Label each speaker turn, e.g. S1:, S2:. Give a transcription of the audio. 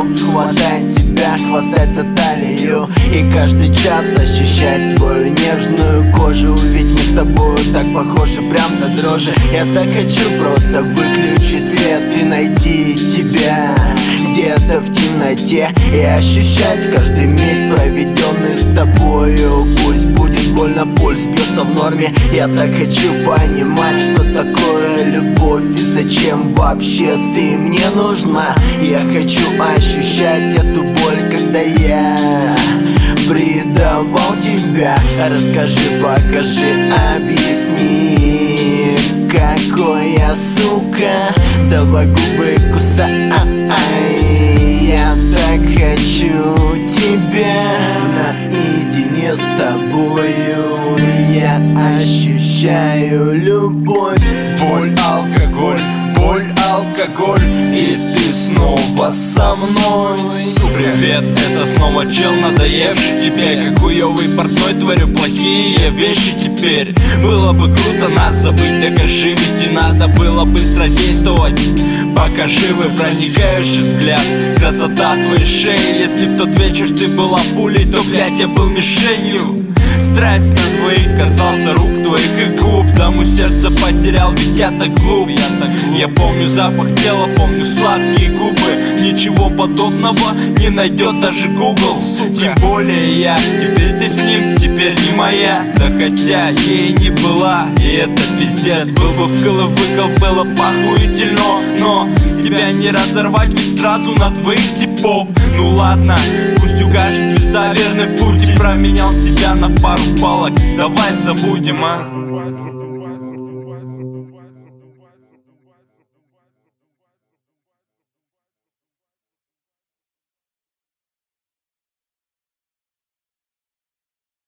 S1: хватать тебя, хватать за талию и каждый час ощущать твою нежную кожу. Ведь мы с тобой так похожи, прям до дрожи. Я так хочу просто выключить свет и найти тебя где-то в темноте и ощущать каждый миг, проведенный с тобою. Пусть будет больно, пульс бьется в норме. Я так хочу понимать, что такое любовь и зачем вообще ты мне нужна. Я хочу ощущать эту боль, когда я предавал тебя. Расскажи, покажи, объясни, какой я сука. Давай губы кусай. Я так хочу тебя наедине с тобою. Я ощущаю любовь.
S2: Боль, алкоголь, боль, алкоголь, и ты снова со мной. Привет, это снова чел, надоевший тебе. Как хуёвый портной, творю плохие вещи теперь. Было бы круто нас забыть, докажи, ведь и надо было быстро действовать. Пока живы, проникающий взгляд, красота твоей шеи. Если в тот вечер ты была пулей, то, блядь, я был мишенью. Страсть на двоих касался рук твоих и губ. Даму сердце потерял, ведь я так глуп. Я помню запах тела, помню сладкие губы. Ничего подобного не найдет даже Google. Тем более я, теперь ты с ним, теперь не моя. Да хотя ей не была, и это пиздец. Был бы вкл-выкл, было похуительно, но тебя не разорвать, ведь сразу на двоих типов. Ну ладно, пусть укажет звезда верный путь. И променял тебя на пару палок, давай забудем, а?